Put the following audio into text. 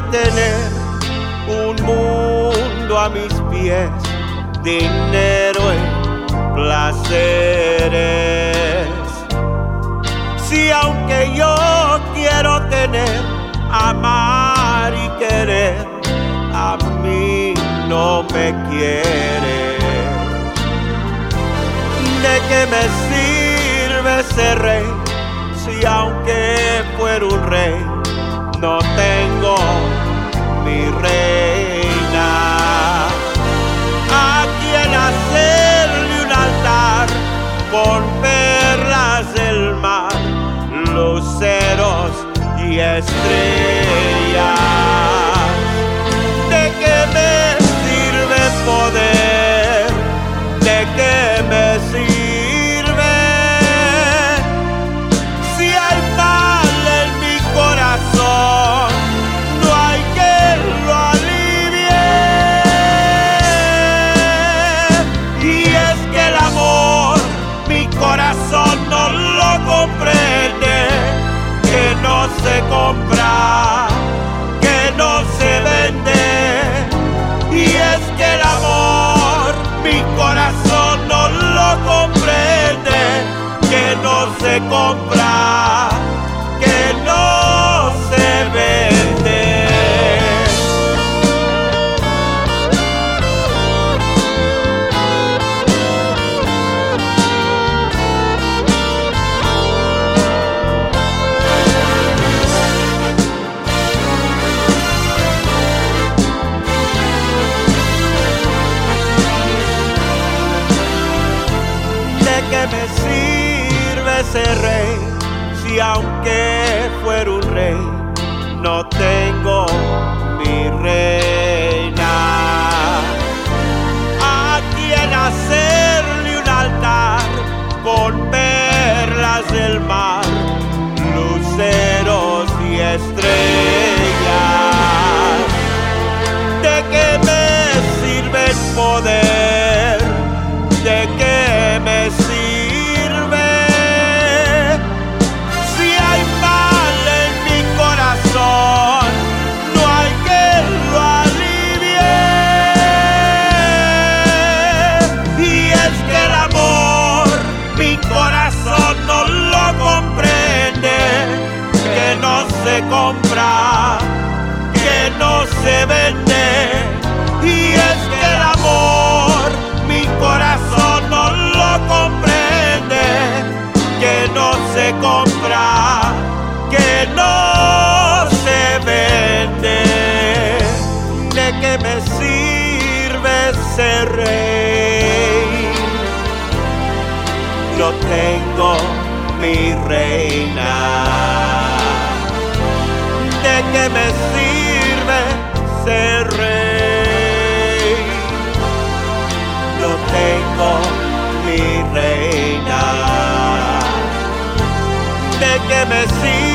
tener un mundo a mis pies, dinero y placeres. Si aunque yo quiero tener, amar y querer, a mí no me quiere. ¿De qué me sirve ser rey si aunque fuera un rey no tengo mi reina? ¿A quién hacerle un altar con perlas del mar, luceros y estrellas? ¿De qué me sirve poder? ¿De qué me sirve si hay mal en mi corazón? No hay quien lo alivie. Y es que el amor mi corazón no lo comprende, que no se compra, que no se vende. Y es que el amor mi corazón no lo comprende, que no se compra, que no se vende. ¿De qué me sirve ser rey si aunque fuera un rey no tengo mi reina? ¿A quién hacerle un altar con perlas del mar, luceros y estrellas? ¿De qué me sirve el poder? ¿De qué me sirve si hay mal en mi corazón? No hay quien lo alivie. Y es que el amor mi corazón no lo comprende, que no se compra, que no se vende. Y es que el amor mi corazón no lo comprende, que no se compra, que no se vende. ¿De qué me sirve ser rey? No tengo mi reina. ¿De qué me sirve ser rey? No tengo mi reina. ¿De qué me sirve